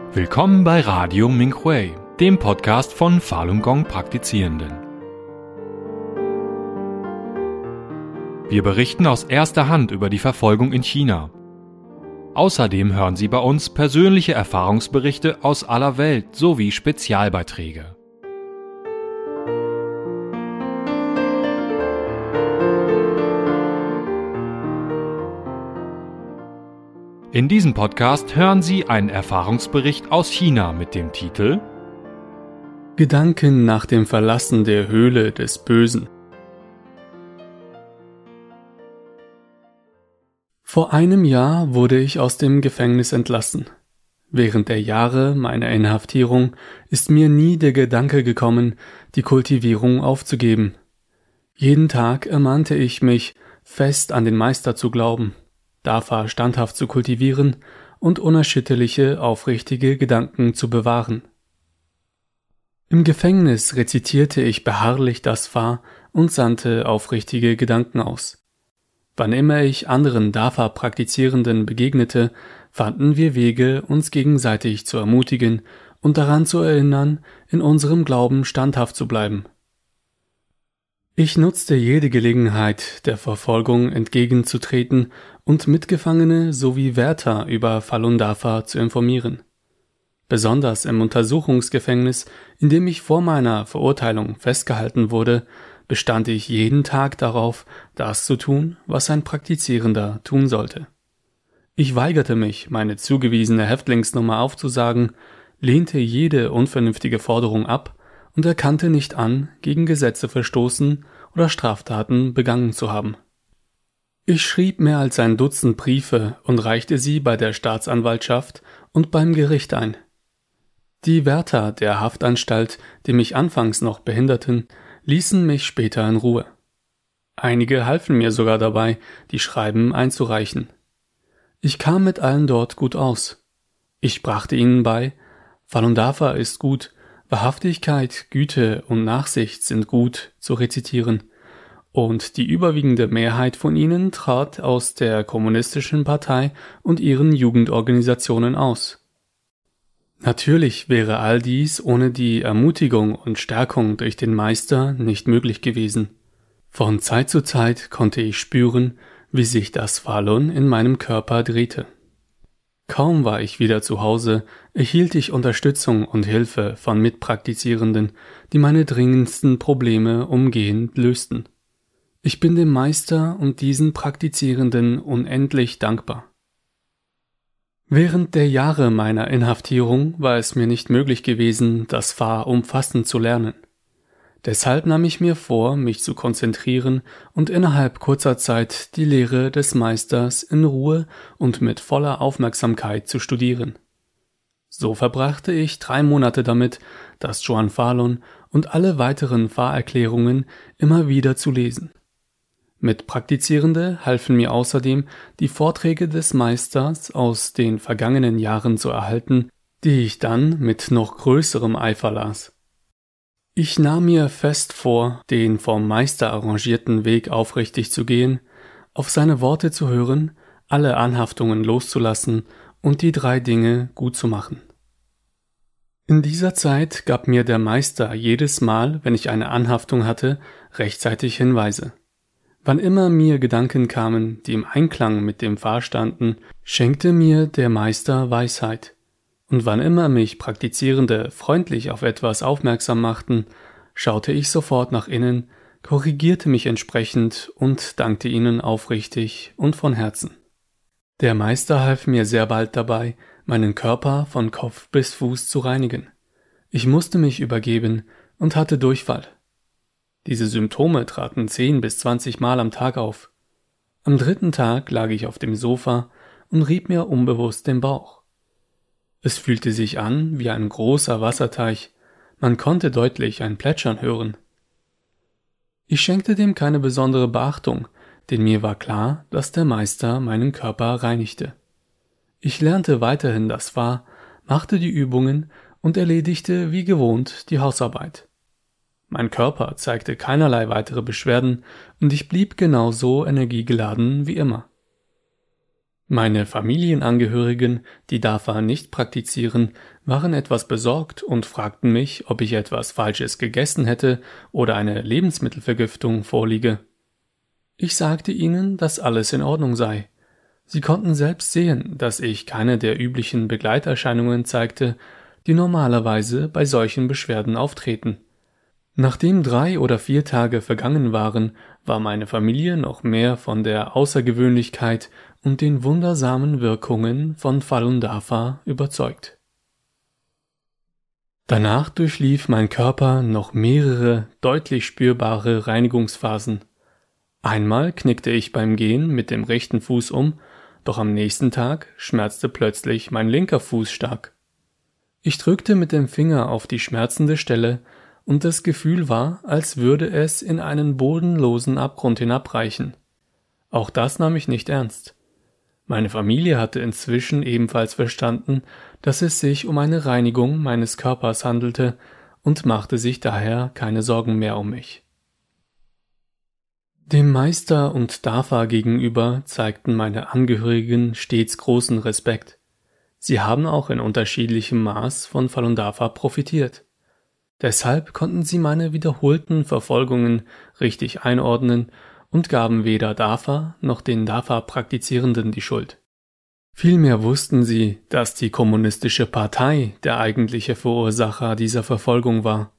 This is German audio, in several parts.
Willkommen bei Radio Minhui, dem Podcast von Falun Gong Praktizierenden. Wir berichten aus erster Hand über die Verfolgung in China. Außerdem hören Sie bei uns persönliche Erfahrungsberichte aus aller Welt sowie Spezialbeiträge. In diesem Podcast hören Sie einen Erfahrungsbericht aus China mit dem Titel Gedanken nach dem Verlassen der Höhle des Bösen. Vor einem Jahr wurde ich aus dem Gefängnis entlassen. Während der Jahre meiner Inhaftierung ist mir nie der Gedanke gekommen, die Kultivierung aufzugeben. Jeden Tag ermahnte ich mich, fest an den Meister zu glauben, Dafa standhaft zu kultivieren und unerschütterliche, aufrichtige Gedanken zu bewahren. Im Gefängnis rezitierte ich beharrlich das Fa und sandte aufrichtige Gedanken aus. Wann immer ich anderen Dafa-Praktizierenden begegnete, fanden wir Wege, uns gegenseitig zu ermutigen und daran zu erinnern, in unserem Glauben standhaft zu bleiben. Ich nutzte jede Gelegenheit, der Verfolgung entgegenzutreten und Mitgefangene sowie Wärter über Falun Dafa zu informieren. Besonders im Untersuchungsgefängnis, in dem ich vor meiner Verurteilung festgehalten wurde, bestand ich jeden Tag darauf, das zu tun, was ein Praktizierender tun sollte. Ich weigerte mich, meine zugewiesene Häftlingsnummer aufzusagen, lehnte jede unvernünftige Forderung ab und erkannte nicht an, gegen Gesetze verstoßen oder Straftaten begangen zu haben. Ich schrieb mehr als ein Dutzend Briefe und reichte sie bei der Staatsanwaltschaft und beim Gericht ein. Die Wärter der Haftanstalt, die mich anfangs noch behinderten, ließen mich später in Ruhe. Einige halfen mir sogar dabei, die Schreiben einzureichen. Ich kam mit allen dort gut aus. Ich brachte ihnen bei, Falun Dafa ist gut, Wahrhaftigkeit, Güte und Nachsicht sind gut zu rezitieren, und die überwiegende Mehrheit von ihnen trat aus der Kommunistischen Partei und ihren Jugendorganisationen aus. Natürlich wäre all dies ohne die Ermutigung und Stärkung durch den Meister nicht möglich gewesen. Von Zeit zu Zeit konnte ich spüren, wie sich das Falun in meinem Körper drehte. Kaum war ich wieder zu Hause, erhielt ich Unterstützung und Hilfe von Mitpraktizierenden, die meine dringendsten Probleme umgehend lösten. Ich bin dem Meister und diesen Praktizierenden unendlich dankbar. Während der Jahre meiner Inhaftierung war es mir nicht möglich gewesen, das Fa umfassend zu lernen. Deshalb nahm ich mir vor, mich zu konzentrieren und innerhalb kurzer Zeit die Lehre des Meisters in Ruhe und mit voller Aufmerksamkeit zu studieren. So verbrachte ich 3 Monate damit, das Zhuan Falun und alle weiteren Fa-Erklärungen immer wieder zu lesen. Mitpraktizierende halfen mir außerdem, die Vorträge des Meisters aus den vergangenen Jahren zu erhalten, die ich dann mit noch größerem Eifer las. Ich nahm mir fest vor, den vom Meister arrangierten Weg aufrichtig zu gehen, auf seine Worte zu hören, alle Anhaftungen loszulassen und die 3 Dinge gut zu machen. In dieser Zeit gab mir der Meister jedes Mal, wenn ich eine Anhaftung hatte, rechtzeitig Hinweise. Wann immer mir Gedanken kamen, die im Einklang mit dem Fa standen, schenkte mir der Meister Weisheit. Und wann immer mich Praktizierende freundlich auf etwas aufmerksam machten, schaute ich sofort nach innen, korrigierte mich entsprechend und dankte ihnen aufrichtig und von Herzen. Der Meister half mir sehr bald dabei, meinen Körper von Kopf bis Fuß zu reinigen. Ich musste mich übergeben und hatte Durchfall. Diese Symptome traten 10 bis 20 Mal am Tag auf. Am 3. Tag lag ich auf dem Sofa und rieb mir unbewusst den Bauch. Es fühlte sich an wie ein großer Wasserteich, man konnte deutlich ein Plätschern hören. Ich schenkte dem keine besondere Beachtung, denn mir war klar, dass der Meister meinen Körper reinigte. Ich lernte weiterhin das Fa, machte die Übungen und erledigte wie gewohnt die Hausarbeit. Mein Körper zeigte keinerlei weitere Beschwerden und ich blieb genauso energiegeladen wie immer. Meine Familienangehörigen, die Dafa nicht praktizieren, waren etwas besorgt und fragten mich, ob ich etwas Falsches gegessen hätte oder eine Lebensmittelvergiftung vorliege. Ich sagte ihnen, dass alles in Ordnung sei. Sie konnten selbst sehen, dass ich keine der üblichen Begleiterscheinungen zeigte, die normalerweise bei solchen Beschwerden auftreten. Nachdem 3 oder 4 Tage vergangen waren, war meine Familie noch mehr von der Außergewöhnlichkeit und den wundersamen Wirkungen von Falun Dafa überzeugt. Danach durchlief mein Körper noch mehrere deutlich spürbare Reinigungsphasen. Einmal knickte ich beim Gehen mit dem rechten Fuß um, doch am nächsten Tag schmerzte plötzlich mein linker Fuß stark. Ich drückte mit dem Finger auf die schmerzende Stelle und das Gefühl war, als würde es in einen bodenlosen Abgrund hinabreichen. Auch das nahm ich nicht ernst. Meine Familie hatte inzwischen ebenfalls verstanden, dass es sich um eine Reinigung meines Körpers handelte und machte sich daher keine Sorgen mehr um mich. Dem Meister und Dafa gegenüber zeigten meine Angehörigen stets großen Respekt. Sie haben auch in unterschiedlichem Maß von Falun Dafa profitiert. Deshalb konnten sie meine wiederholten Verfolgungen richtig einordnen und gaben weder Dafa noch den Dafa-Praktizierenden die Schuld. Vielmehr wussten sie, dass die Kommunistische Partei der eigentliche Verursacher dieser Verfolgung war.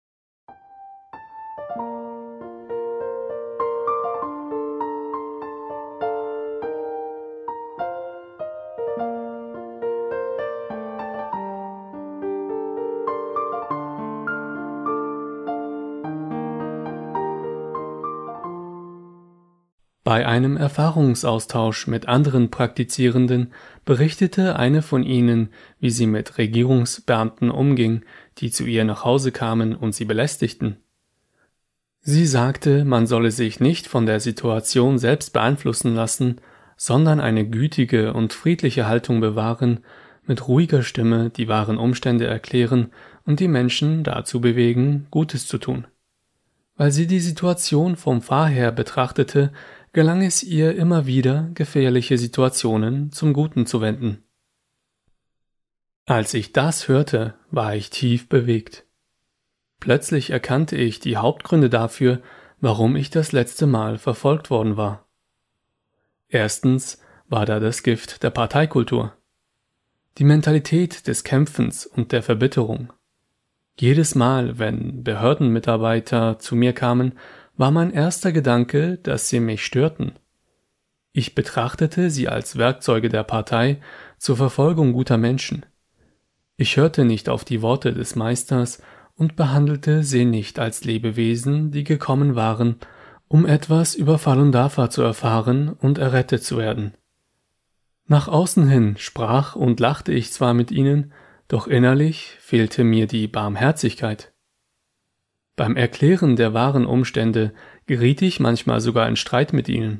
Bei einem Erfahrungsaustausch mit anderen Praktizierenden berichtete eine von ihnen, wie sie mit Regierungsbeamten umging, die zu ihr nach Hause kamen und sie belästigten. Sie sagte, man solle sich nicht von der Situation selbst beeinflussen lassen, sondern eine gütige und friedliche Haltung bewahren, mit ruhiger Stimme die wahren Umstände erklären und die Menschen dazu bewegen, Gutes zu tun. Weil sie die Situation vom Fahr her betrachtete, gelang es ihr immer wieder, gefährliche Situationen zum Guten zu wenden. Als ich das hörte, war ich tief bewegt. Plötzlich erkannte ich die Hauptgründe dafür, warum ich das letzte Mal verfolgt worden war. Erstens war da das Gift der Parteikultur. Die Mentalität des Kämpfens und der Verbitterung. Jedes Mal, wenn Behördenmitarbeiter zu mir kamen, war mein erster Gedanke, dass sie mich störten. Ich betrachtete sie als Werkzeuge der Partei zur Verfolgung guter Menschen. Ich hörte nicht auf die Worte des Meisters und behandelte sie nicht als Lebewesen, die gekommen waren, um etwas über Falun Dafa zu erfahren und errettet zu werden. Nach außen hin sprach und lachte ich zwar mit ihnen, doch innerlich fehlte mir die Barmherzigkeit. Beim Erklären der wahren Umstände geriet ich manchmal sogar in Streit mit ihnen.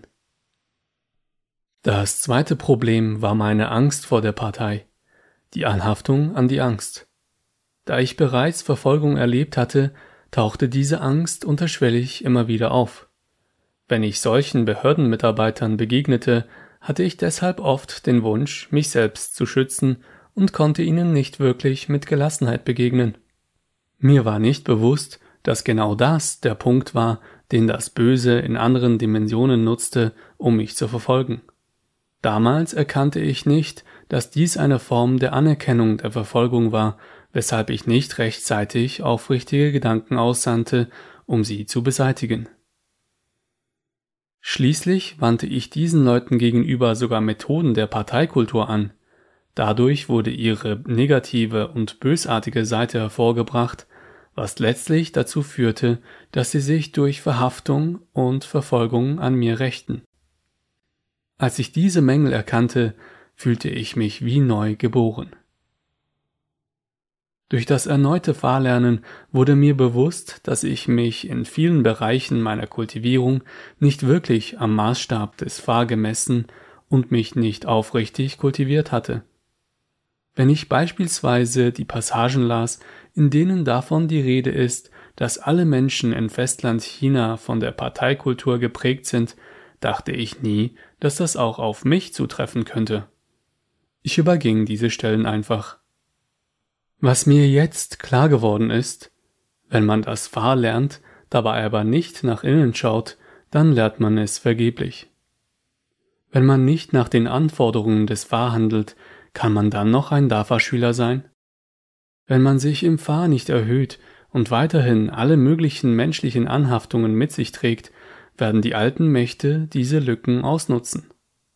Das zweite Problem war meine Angst vor der Partei, die Anhaftung an die Angst. Da ich bereits Verfolgung erlebt hatte, tauchte diese Angst unterschwellig immer wieder auf. Wenn ich solchen Behördenmitarbeitern begegnete, hatte ich deshalb oft den Wunsch, mich selbst zu schützen und konnte ihnen nicht wirklich mit Gelassenheit begegnen. Mir war nicht bewusst, dass genau das der Punkt war, den das Böse in anderen Dimensionen nutzte, um mich zu verfolgen. Damals erkannte ich nicht, dass dies eine Form der Anerkennung der Verfolgung war, weshalb ich nicht rechtzeitig aufrichtige Gedanken aussandte, um sie zu beseitigen. Schließlich wandte ich diesen Leuten gegenüber sogar Methoden der Parteikultur an. Dadurch wurde ihre negative und bösartige Seite hervorgebracht, was letztlich dazu führte, dass sie sich durch Verhaftung und Verfolgung an mir rächten. Als ich diese Mängel erkannte, fühlte ich mich wie neu geboren. Durch das erneute Fahrlernen wurde mir bewusst, dass ich mich in vielen Bereichen meiner Kultivierung nicht wirklich am Maßstab des Fa gemessen und mich nicht aufrichtig kultiviert hatte. Wenn ich beispielsweise die Passagen las, in denen davon die Rede ist, dass alle Menschen in Festland China von der Parteikultur geprägt sind, dachte ich nie, dass das auch auf mich zutreffen könnte. Ich überging diese Stellen einfach. Was mir jetzt klar geworden ist, wenn man das Fa lernt, dabei aber nicht nach innen schaut, dann lernt man es vergeblich. Wenn man nicht nach den Anforderungen des Fa handelt, kann man dann noch ein DAFA-Schüler sein? Wenn man sich im Fa nicht erhöht und weiterhin alle möglichen menschlichen Anhaftungen mit sich trägt, werden die alten Mächte diese Lücken ausnutzen.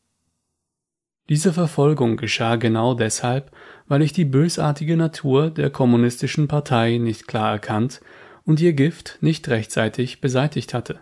Diese Verfolgung geschah genau deshalb, weil ich die bösartige Natur der kommunistischen Partei nicht klar erkannt und ihr Gift nicht rechtzeitig beseitigt hatte.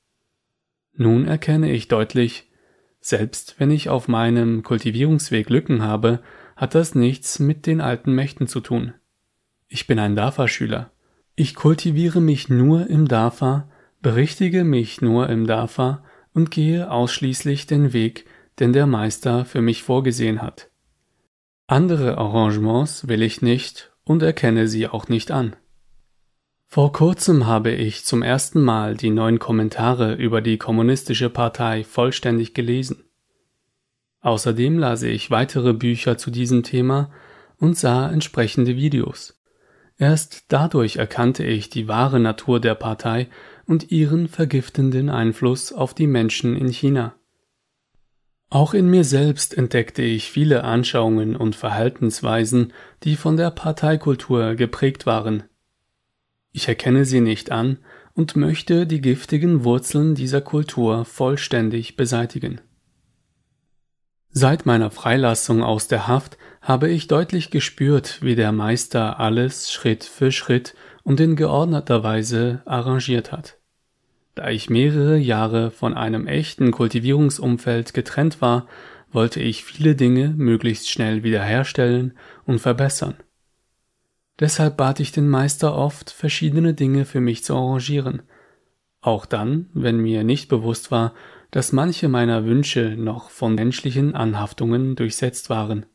Nun erkenne ich deutlich, selbst wenn ich auf meinem Kultivierungsweg Lücken habe, hat das nichts mit den alten Mächten zu tun. Ich bin ein DAFA-Schüler. Ich kultiviere mich nur im DAFA, berichtige mich nur im DAFA und gehe ausschließlich den Weg, den der Meister für mich vorgesehen hat. Andere Arrangements will ich nicht und erkenne sie auch nicht an. Vor kurzem habe ich zum ersten Mal die 9 Kommentare über die Kommunistische Partei vollständig gelesen. Außerdem las ich weitere Bücher zu diesem Thema und sah entsprechende Videos. Erst dadurch erkannte ich die wahre Natur der Partei und ihren vergiftenden Einfluss auf die Menschen in China. Auch in mir selbst entdeckte ich viele Anschauungen und Verhaltensweisen, die von der Parteikultur geprägt waren. Ich erkenne sie nicht an und möchte die giftigen Wurzeln dieser Kultur vollständig beseitigen. Seit meiner Freilassung aus der Haft habe ich deutlich gespürt, wie der Meister alles Schritt für Schritt und in geordneter Weise arrangiert hat. Da ich mehrere Jahre von einem echten Kultivierungsumfeld getrennt war, wollte ich viele Dinge möglichst schnell wiederherstellen und verbessern. Deshalb bat ich den Meister oft, verschiedene Dinge für mich zu arrangieren, auch dann, wenn mir nicht bewusst war, dass manche meiner Wünsche noch von menschlichen Anhaftungen durchsetzt waren.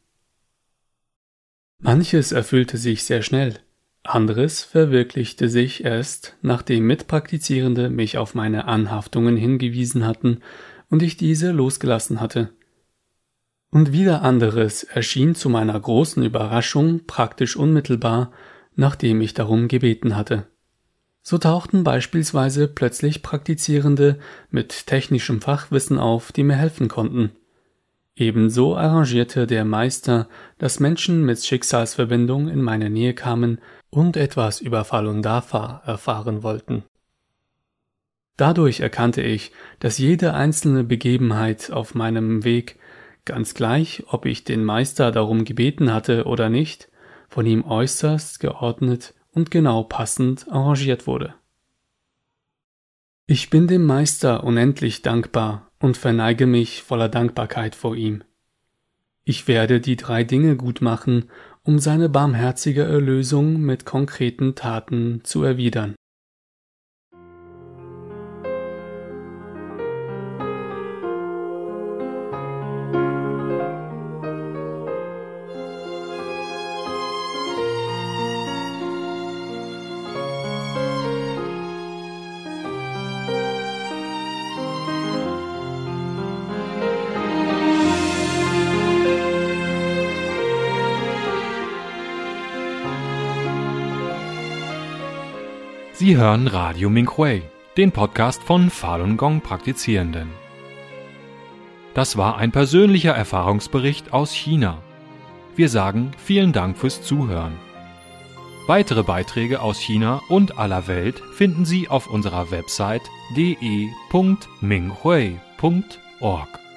Manches erfüllte sich sehr schnell, anderes verwirklichte sich erst, nachdem Mitpraktizierende mich auf meine Anhaftungen hingewiesen hatten und ich diese losgelassen hatte. Und wieder anderes erschien zu meiner großen Überraschung praktisch unmittelbar, nachdem ich darum gebeten hatte. So tauchten beispielsweise plötzlich Praktizierende mit technischem Fachwissen auf, die mir helfen konnten. Ebenso arrangierte der Meister, dass Menschen mit Schicksalsverbindung in meine Nähe kamen und etwas über Falun Dafa erfahren wollten. Dadurch erkannte ich, dass jede einzelne Begebenheit auf meinem Weg, ganz gleich, ob ich den Meister darum gebeten hatte oder nicht, von ihm äußerst geordnet und genau passend arrangiert wurde. Ich bin dem Meister unendlich dankbar und verneige mich voller Dankbarkeit vor ihm. Ich werde die 3 Dinge gut machen, um seine barmherzige Erlösung mit konkreten Taten zu erwidern. Sie hören Radio Minhui, den Podcast von Falun Gong Praktizierenden. Das war ein persönlicher Erfahrungsbericht aus China. Wir sagen vielen Dank fürs Zuhören. Weitere Beiträge aus China und aller Welt finden Sie auf unserer Website de.minghui.org.